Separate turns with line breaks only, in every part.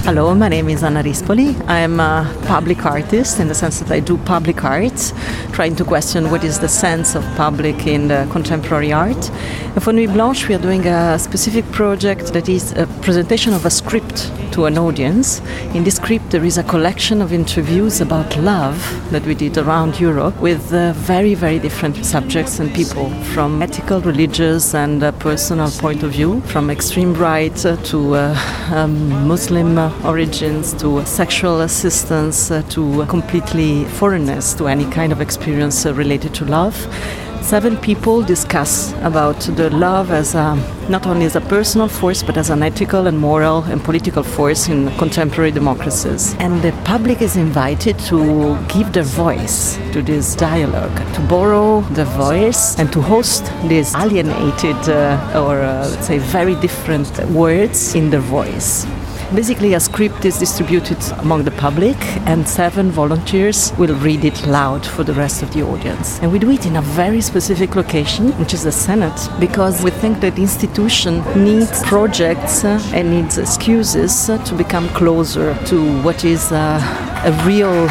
Hello, my name is Anna Rispoli. I'm a public artist in the sense that I do public art, trying to question what is the sense of public in the contemporary art. And for Nuit Blanche, we are doing a specific project that is a presentation of a script to an audience. In this script, there is a collection of interviews about love that we did around Europe with very, very different subjects and people, from ethical, religious, and personal point of view, from extreme right to Muslim origins, to sexual assistance, to completely foreignness to any kind of experience related to love. 7 people discuss about the love as not only as a personal force, but as an ethical and moral and political force in contemporary democracies. And the public is invited to give their voice to this dialogue, to borrow the voice and to host these alienated let's say very different words in their voice. Basically, a script is distributed among the public and 7 volunteers will read it loud for the rest of the audience. And we do it in a very specific location, which is the Senate, because we think that the institution needs projects and needs excuses to become closer to what is a real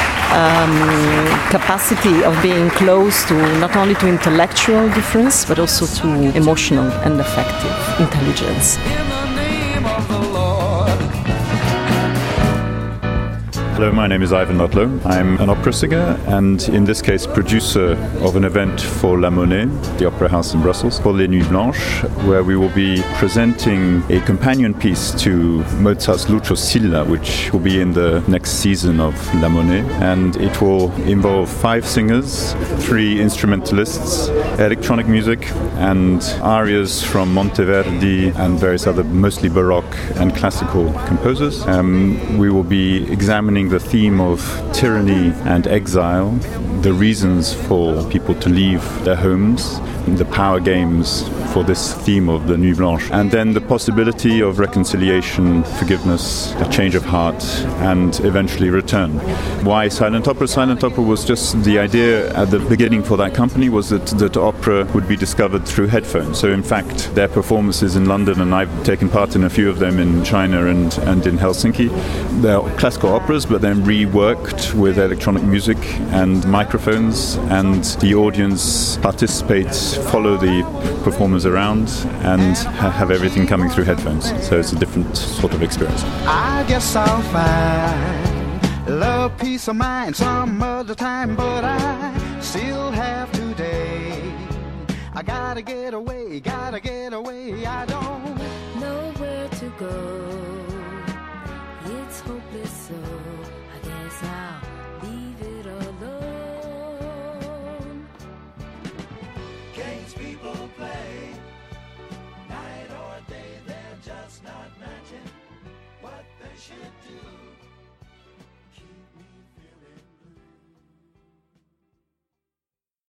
capacity of being close to not only to intellectual difference, but also to emotional and affective intelligence.
Hello, my name is Ivan Notlo. I'm an opera singer and in this case producer of an event for La Monnaie, the opera house in Brussels, called Les Nuits Blanches, where we will be presenting a companion piece to Mozart's Lucio Silla, which will be in the next season of La Monnaie. And it will involve 5 singers, 3 instrumentalists, electronic music and arias from Monteverdi and various other mostly Baroque and classical composers. We will be examining the theme of tyranny and exile, the reasons for people to leave their homes, the power games for this theme of the Nuit Blanche, and then the possibility of reconciliation, forgiveness, a change of heart, and eventually return. Why silent opera? Silent opera was just the idea at the beginning for that company was that opera would be discovered through headphones. So in fact, their performances in London, and I've taken part in a few of them in China and in Helsinki, they're classical operas, but then reworked with electronic music and microphones, and the audience participates, follow the performers around and have everything coming through headphones. So it's a different sort of experience.
I guess I'll find love, peace of mind some other time, but I still have today. I gotta get away, I don't know where to go.